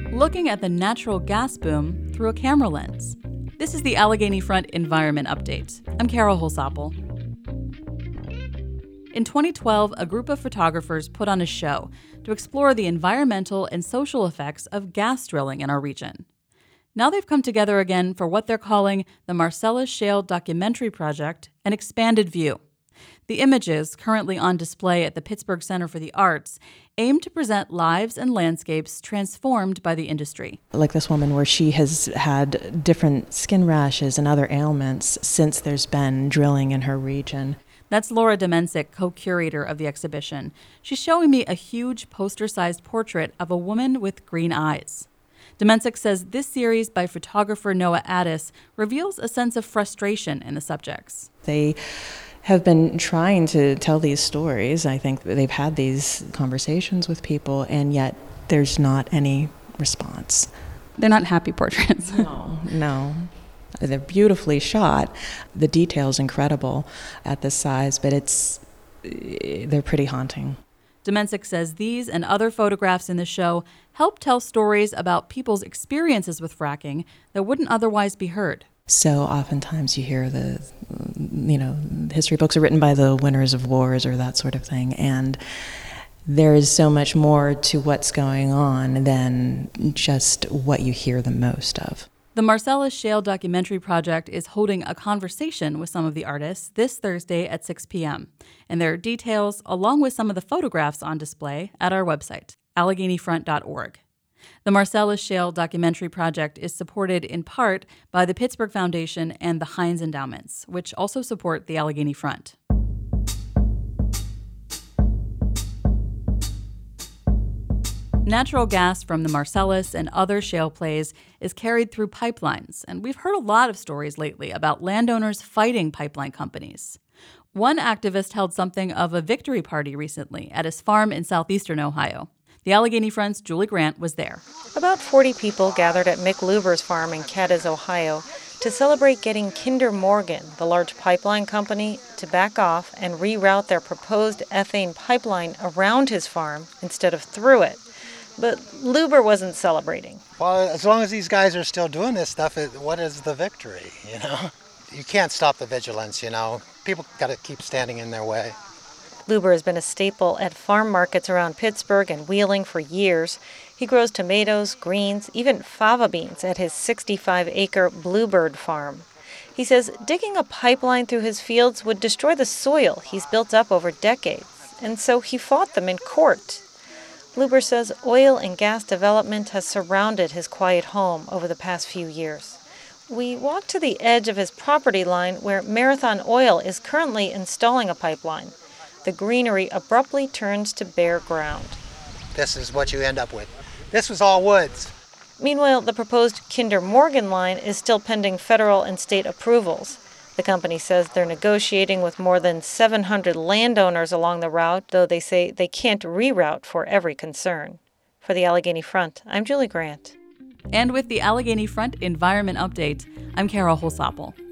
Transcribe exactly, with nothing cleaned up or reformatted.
looking at the natural gas boom through a camera lens. This is the Allegheny Front Environment Update. I'm Carol Holsapple. In twenty twelve, a group of photographers put on a show to explore the environmental and social effects of gas drilling in our region. Now they've come together again for what they're calling the Marcellus Shale Documentary Project, an expanded view. The images, currently on display at the Pittsburgh Center for the Arts, aim to present lives and landscapes transformed by the industry. Like this woman where she has had different skin rashes and other ailments since there's been drilling in her region. That's Laura Domencic, co-curator of the exhibition. She's showing me a huge poster-sized portrait of a woman with green eyes. Domencic says this series by photographer Noah Addis reveals a sense of frustration in the subjects. They have been trying to tell these stories. I think they've had these conversations with people, and yet there's not any response. They're not happy portraits. No, no. They're beautifully shot. The detail's incredible at this size, but it's they're pretty haunting. Domencic says these and other photographs in the show help tell stories about people's experiences with fracking that wouldn't otherwise be heard. So oftentimes you hear the, you know, history books are written by the winners of wars or that sort of thing, and there is so much more to what's going on than just what you hear the most of. The Marcellus Shale Documentary Project is holding a conversation with some of the artists this Thursday at six p.m. And there are details, along with some of the photographs on display, at our website, allegheny front dot org. The Marcellus Shale Documentary Project is supported in part by the Pittsburgh Foundation and the Heinz Endowments, which also support the Allegheny Front. Natural gas from the Marcellus and other shale plays is carried through pipelines, and we've heard a lot of stories lately about landowners fighting pipeline companies. One activist held something of a victory party recently at his farm in southeastern Ohio. The Allegheny Front's Julie Grant was there. About forty people gathered at Mick Luber's farm in Cadiz, Ohio, to celebrate getting Kinder Morgan, the large pipeline company, to back off and reroute their proposed ethane pipeline around his farm instead of through it. But Luber wasn't celebrating. Well, as long as these guys are still doing this stuff, it, what is the victory, you know? You can't stop the vigilance, you know? People got to keep standing in their way. Luber has been a staple at farm markets around Pittsburgh and Wheeling for years. He grows tomatoes, greens, even fava beans at his sixty-five acre Bluebird farm. He says digging a pipeline through his fields would destroy the soil he's built up over decades, and so he fought them in court. Luber says oil and gas development has surrounded his quiet home over the past few years. We walked to the edge of his property line where Marathon Oil is currently installing a pipeline. The greenery abruptly turns to bare ground. This is what you end up with. This was all woods. Meanwhile, the proposed Kinder Morgan line is still pending federal and state approvals. The company says they're negotiating with more than seven hundred landowners along the route, though they say they can't reroute for every concern. For the Allegheny Front, I'm Julie Grant. And with the Allegheny Front Environment Update, I'm Carol Holsapple.